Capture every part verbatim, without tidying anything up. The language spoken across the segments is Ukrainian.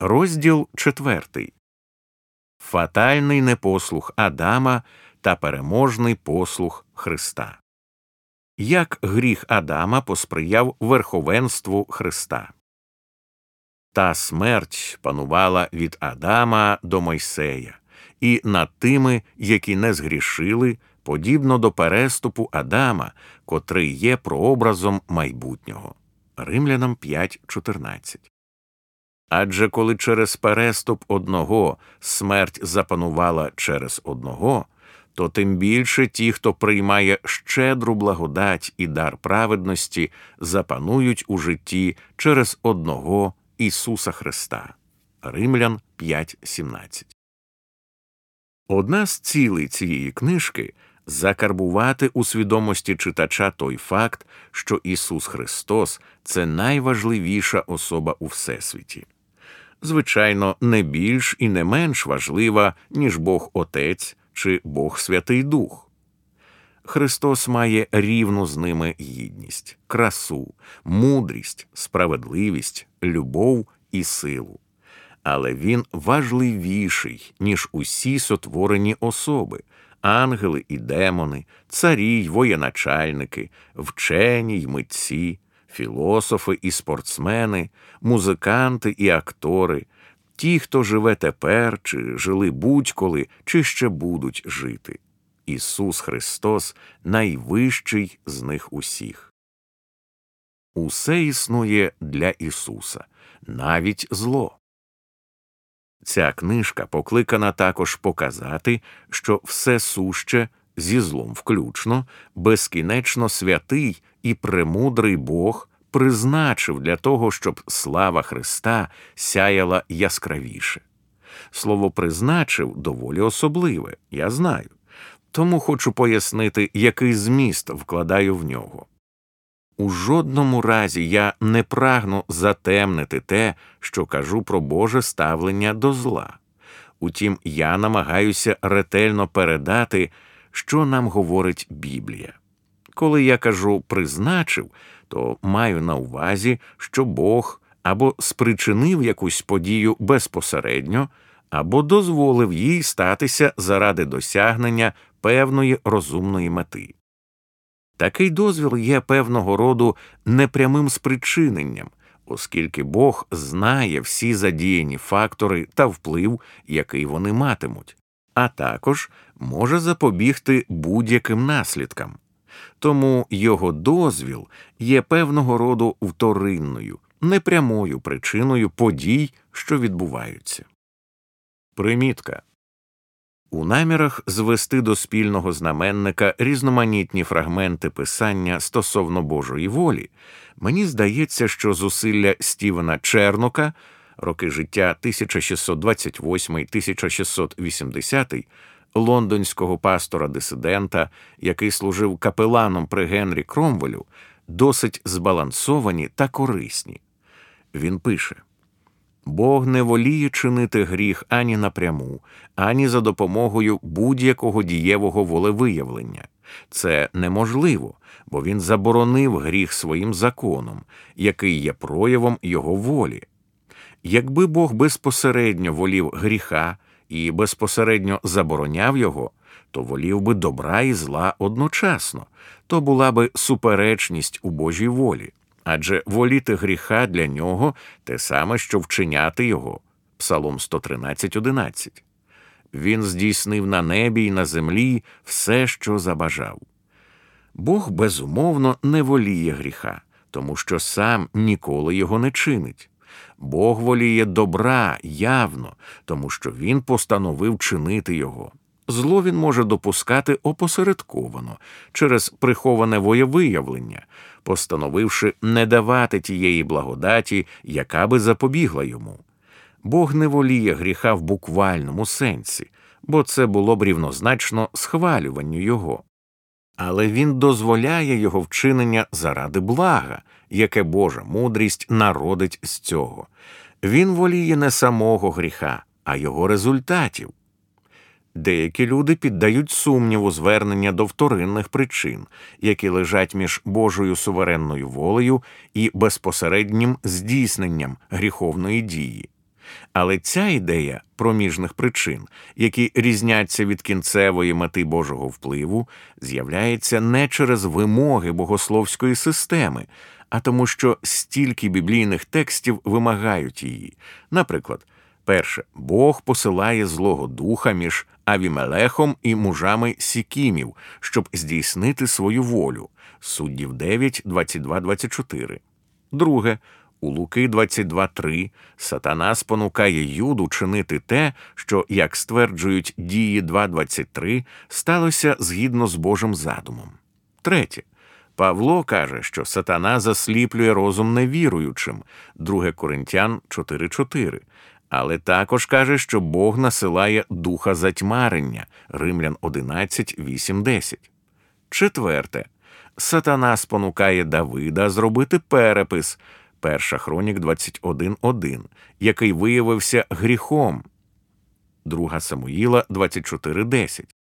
Розділ четвертий. Фатальний непослух Адама та переможний послух Христа. Як гріх Адама посприяв верховенству Христа. Та смерть панувала від Адама до Мойсея, і над тими, які не згрішили, подібно до переступу Адама, котрий є прообразом майбутнього. Римлянам п'ять чотирнадцять. Адже коли через переступ одного смерть запанувала через одного, то тим більше ті, хто приймає щедру благодать і дар праведності, запанують у житті через одного Ісуса Христа. Римлян п'ять сімнадцять. Одна з цілей цієї книжки – закарбувати у свідомості читача той факт, що Ісус Христос – це найважливіша особа у Всесвіті. Звичайно, не більш і не менш важлива, ніж Бог Отець чи Бог Святий Дух. Христос має рівну з ними гідність, красу, мудрість, справедливість, любов і силу. Але Він важливіший, ніж усі сотворені особи – ангели і демони, царі й воєначальники, вчені й митці, філософи і спортсмени, музиканти і актори, ті, хто живе тепер, чи жили будь-коли, чи ще будуть жити. Ісус Христос – найвищий з них усіх. Усе існує для Ісуса, навіть зло. Ця книжка покликана також показати, що все суще, зі злом включно, безкінечно святий і премудрий Бог призначив для того, щоб слава Христа сяяла яскравіше. Слово «призначив» доволі особливе, я знаю. Тому хочу пояснити, який зміст вкладаю в нього. У жодному разі я не прагну затемнити те, що кажу про Боже ставлення до зла. Утім, я намагаюся ретельно передати, що нам говорить Біблія. Коли я кажу «призначив», то маю на увазі, що Бог або спричинив якусь подію безпосередньо, або дозволив їй статися заради досягнення певної розумної мети. Такий дозвіл є певного роду непрямим спричиненням, оскільки Бог знає всі задіяні фактори та вплив, який вони матимуть, а також може запобігти будь-яким наслідкам. Тому його дозвіл є певного роду вторинною, непрямою причиною подій, що відбуваються. Примітка. У намірах звести до спільного знаменника різноманітні фрагменти Писання стосовно Божої волі, мені здається, що зусилля Стівена Чернока, роки життя тисяча шістсот двадцять восьмий — тисяча шістсот вісімдесятий, лондонського пастора-дисидента, який служив капеланом при Генрі Кромвелю, досить збалансовані та корисні. Він пише: «Бог не воліє чинити гріх ані напряму, ані за допомогою будь-якого дієвого волевиявлення. Це неможливо, бо Він заборонив гріх своїм законом, який є проявом Його волі. Якби Бог безпосередньо волів гріха і безпосередньо забороняв його, то волів би добра і зла одночасно, то була би суперечність у Божій волі. Адже воліти гріха для нього – те саме, що вчиняти його» Псалом сто тринадцять одинадцять. «Він здійснив на небі й на землі все, що забажав». Бог, безумовно, не воліє гріха, тому що сам ніколи його не чинить. Бог воліє добра явно, тому що Він постановив чинити його. Зло Він може допускати опосередковано, через приховане волевиявлення, постановивши не давати тієї благодаті, яка би запобігла йому. Бог не воліє гріха в буквальному сенсі, бо це було б рівнозначно схвалюванню його. Але Він дозволяє його вчинення заради блага, яке Божа мудрість народить з цього. Він воліє не самого гріха, а його результатів. Деякі люди піддають сумніву звернення до вторинних причин, які лежать між Божою суверенною волею і безпосереднім здійсненням гріховної дії. Але ця ідея проміжних причин, які різняться від кінцевої мети Божого впливу, з'являється не через вимоги богословської системи, а тому, що стільки біблійних текстів вимагають її. Наприклад, перше, Бог посилає Злого Духа між Авімелехом і мужами Сікімів, щоб здійснити свою волю. Суддів дев'ять, двадцять два двадцять чотири. Друге, у Луки двадцять два три Сатана спонукає Юду чинити те, що, як стверджують Дії два двадцять три, сталося згідно з Божим задумом. Третє. Павло каже, що Сатана засліплює розум невіруючим. Друге Коринтян чотири чотири. Але також каже, що Бог насилає духа затьмарення. Римлян одинадцять вісім десять. Четверте. Сатана спонукає Давида зробити перепис. Перша Хронік двадцять один один, який виявився гріхом. Друга Самуїла двадцять чотири десять.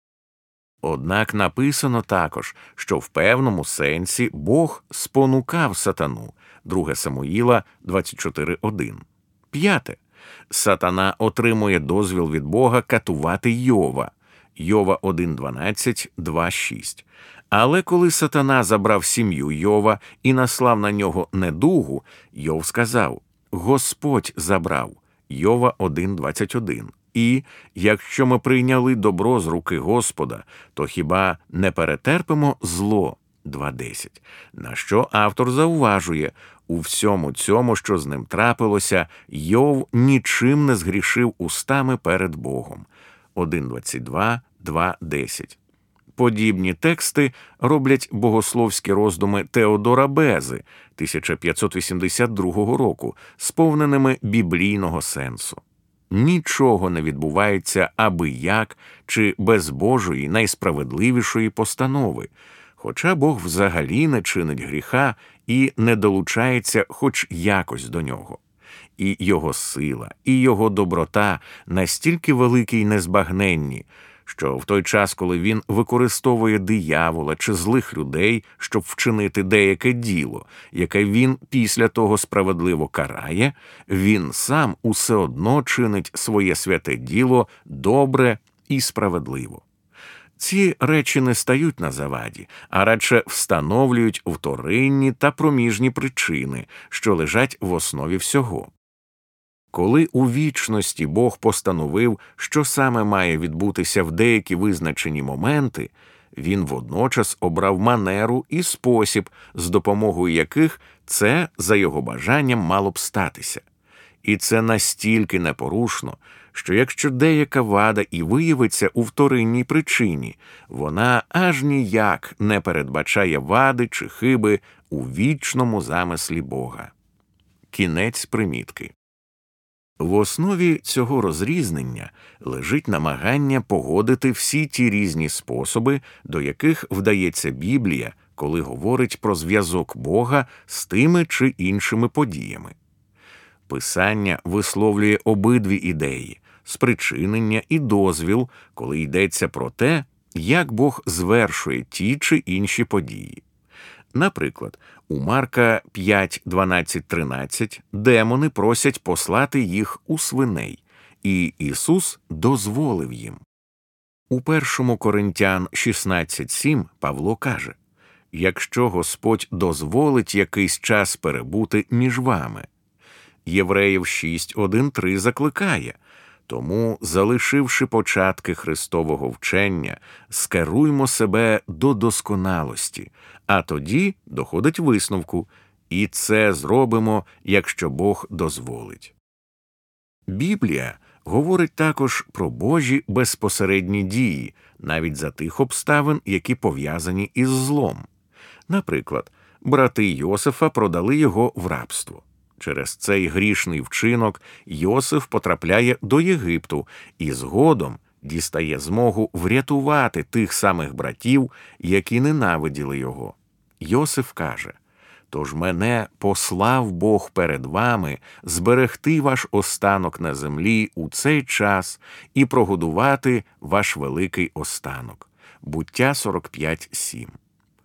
Однак написано також, що в певному сенсі Бог спонукав Сатану. Друга Самуїла двадцять чотири один. П'яте. Сатана отримує дозвіл від Бога катувати Йова. Йова один дванадцять, два шість. Але коли Сатана забрав сім'ю Йова і наслав на нього недугу, Йов сказав: «Господь забрав» Йова один двадцять один. І, якщо ми прийняли добро з руки Господа, то хіба не перетерпимо зло? два десять. На що автор зауважує: у всьому цьому, що з ним трапилося, Йов нічим не згрішив устами перед Богом. один двадцять два, два десять. Подібні тексти роблять богословські роздуми Теодора Бези тисяча п'ятсот вісімдесят другого року, сповненими біблійного сенсу. Нічого не відбувається аби як чи без Божої найсправедливішої постанови, хоча Бог взагалі не чинить гріха і не долучається хоч якось до нього. І його сила, і його доброта настільки великі й незбагненні, що в той час, коли він використовує диявола чи злих людей, щоб вчинити деяке діло, яке він після того справедливо карає, він сам усе одно чинить своє святе діло добре і справедливо. Ці речі не стають на заваді, а радше встановлюють вторинні та проміжні причини, що лежать в основі всього. Коли у вічності Бог постановив, що саме має відбутися в деякі визначені моменти, він водночас обрав манеру і спосіб, з допомогою яких це, за його бажанням, мало б статися. І це настільки непорушно, що якщо деяка вада і виявиться у вторинній причині, вона аж ніяк не передбачає вади чи хиби у вічному замислі Бога. Кінець примітки. В основі цього розрізнення лежить намагання погодити всі ті різні способи, до яких вдається Біблія, коли говорить про зв'язок Бога з тими чи іншими подіями. Писання висловлює обидві ідеї – спричинення і дозвіл, коли йдеться про те, як Бог звершує ті чи інші події. Наприклад, у Марка п'ять дванадцять тринадцять демони просять послати їх у свиней, і Ісус дозволив їм. У першому Коринтян шістнадцять сім Павло каже: «Якщо Господь дозволить якийсь час перебути між вами». Євреїв шість один три закликає: «Тому, залишивши початки Христового вчення, скеруймо себе до досконалості, а тоді доходить висновку, і це зробимо, якщо Бог дозволить». Біблія говорить також про Божі безпосередні дії, навіть за тих обставин, які пов'язані із злом. Наприклад, брати Йосифа продали його в рабство. Через цей грішний вчинок Йосиф потрапляє до Єгипту і згодом дістає змогу врятувати тих самих братів, які ненавиділи його. Йосиф каже: «Тож мене послав Бог перед вами зберегти ваш останок на землі у цей час і прогодувати ваш великий останок». Буття сорок п'ять сім.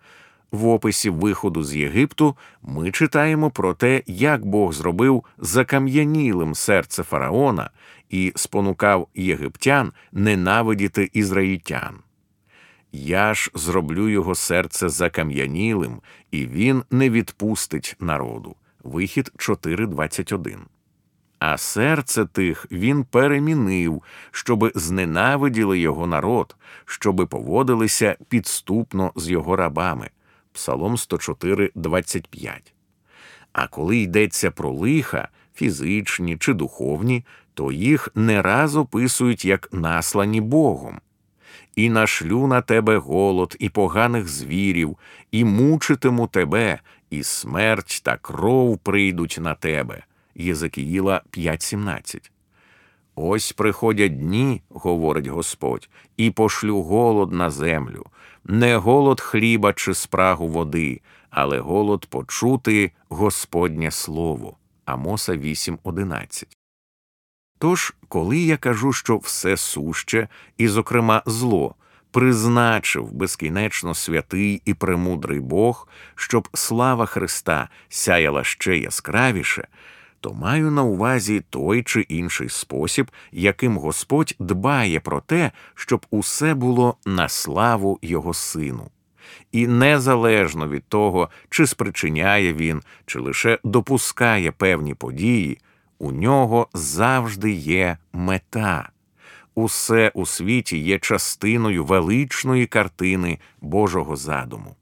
в описі виходу з Єгипту ми читаємо про те, як Бог зробив закам'янілим серце фараона і спонукав єгиптян ненавидіти ізраїльтян. «Я ж зроблю його серце закам'янілим, і він не відпустить народу». Вихід чотири двадцять один. А серце тих він перемінив, щоби зненавиділи його народ, щоби поводилися підступно з його рабами. Псалом сто чотири двадцять п'ять. А коли йдеться про лиха, фізичні чи духовні, то їх не раз описують як наслані Богом. «І нашлю на тебе голод і поганих звірів, і мучитиму тебе, і смерть та кров прийдуть на тебе». Єзекіїла п'ять сімнадцять. «Ось приходять дні, – говорить Господь, – і пошлю голод на землю, не голод хліба чи спрагу води, але голод почути Господнє слово». Амоса вісім одинадцять. Тож, коли я кажу, що все суще, і, зокрема, зло, призначив безкінечно святий і премудрий Бог, щоб слава Христа сяяла ще яскравіше, то маю на увазі той чи інший спосіб, яким Господь дбає про те, щоб усе було на славу Його Сину. І незалежно від того, чи спричиняє Він, чи лише допускає певні події, у Нього завжди є мета. Усе у світі є частиною величної картини Божого задуму.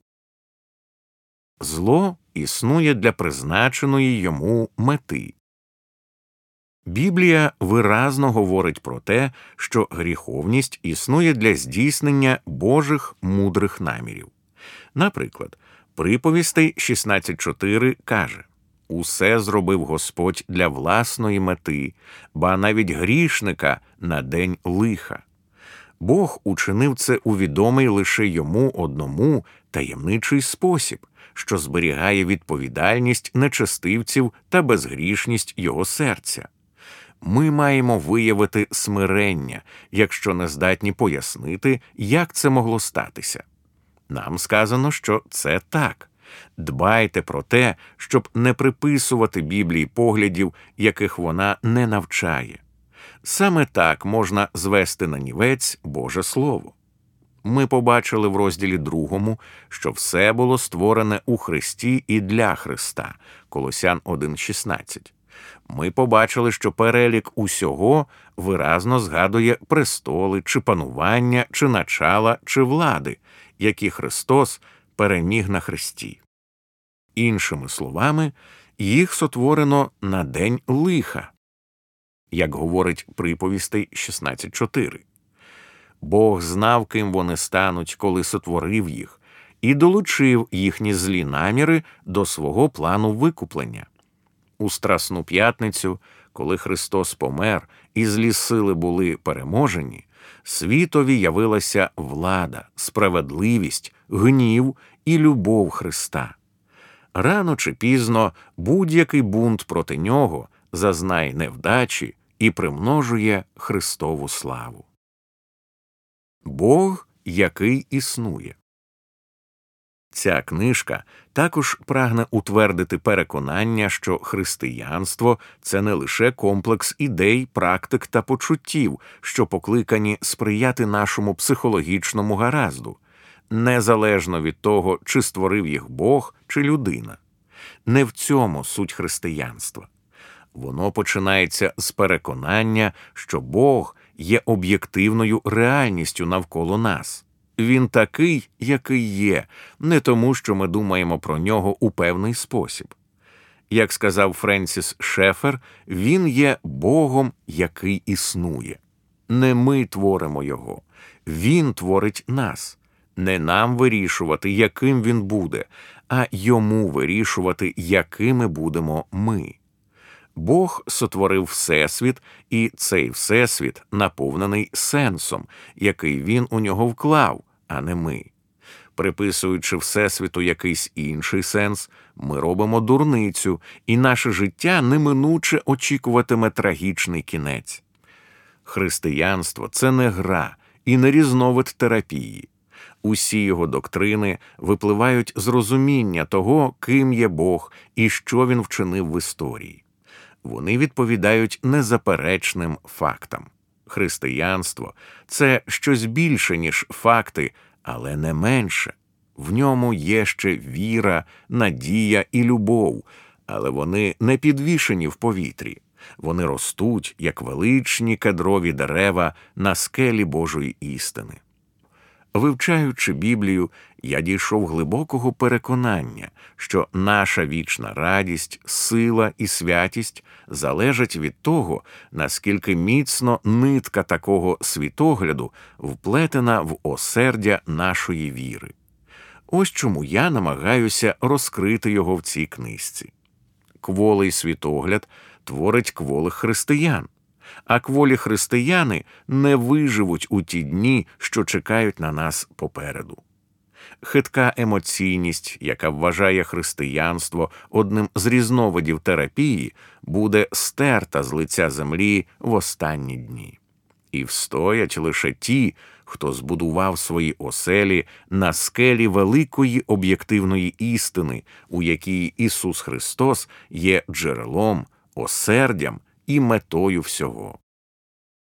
Зло існує для призначеної йому мети. Біблія виразно говорить про те, що гріховність існує для здійснення Божих мудрих намірів. Наприклад, Приповістей шістнадцять чотири каже: «Усе зробив Господь для власної мети, ба навіть грішника на день лиха». Бог учинив це у відомий лише йому одному таємничий спосіб, що зберігає відповідальність нечестивців та безгрішність його серця. Ми маємо виявити смирення, якщо не здатні пояснити, як це могло статися. Нам сказано, що це так. Дбайте про те, щоб не приписувати Біблії поглядів, яких вона не навчає. Саме так можна звести нанівець Боже Слово. Ми побачили в розділі другому, що все було створене у Христі і для Христа. Колосян один шістнадцять. Ми побачили, що перелік усього виразно згадує престоли, чи панування, чи начала, чи влади, які Христос переміг на хресті. Іншими словами, їх сотворено на день лиха, як говорить Приповістей шістнадцять чотири. Бог знав, ким вони стануть, коли сотворив їх, і долучив їхні злі наміри до свого плану викуплення. У Страсну п'ятницю, коли Христос помер і злі сили були переможені, світові явилася влада, справедливість, гнів і любов Христа. Рано чи пізно будь-який бунт проти нього зазнає невдачі і примножує Христову славу. Бог, який існує. Ця книжка також прагне утвердити переконання, що християнство – це не лише комплекс ідей, практик та почуттів, що покликані сприяти нашому психологічному гаразду, незалежно від того, чи створив їх Бог, чи людина. Не в цьому суть християнства. Воно починається з переконання, що Бог є об'єктивною реальністю навколо нас. Він такий, який є, не тому, що ми думаємо про нього у певний спосіб. Як сказав Френсіс Шефер, він є Богом, який існує. Не ми творимо його, він творить нас. Не нам вирішувати, яким він буде, а йому вирішувати, якими будемо ми. Бог сотворив Всесвіт, і цей Всесвіт наповнений сенсом, який він у нього вклав, а не ми. Приписуючи Всесвіту якийсь інший сенс, ми робимо дурницю, і наше життя неминуче очікуватиме трагічний кінець. Християнство – це не гра і не різновид терапії. Усі його доктрини випливають з розуміння того, ким є Бог і що він вчинив в історії. Вони відповідають незаперечним фактам. Християнство – це щось більше, ніж факти, але не менше. В ньому є ще віра, надія і любов, але вони не підвішені в повітрі. Вони ростуть, як величні кедрові дерева на скелі Божої істини. Вивчаючи Біблію, я дійшов глибокого переконання, що наша вічна радість, сила і святість залежать від того, наскільки міцно нитка такого світогляду вплетена в осердя нашої віри. Ось чому я намагаюся розкрити його в цій книжці. Кволий світогляд творить кволих християн, а кволі християни не виживуть у ті дні, що чекають на нас попереду. Хитка емоційність, яка вважає християнство одним з різновидів терапії, буде стерта з лиця землі в останні дні. І встоять лише ті, хто збудував свої оселі на скелі великої об'єктивної істини, у якій Ісус Христос є джерелом, осердям і метою всього.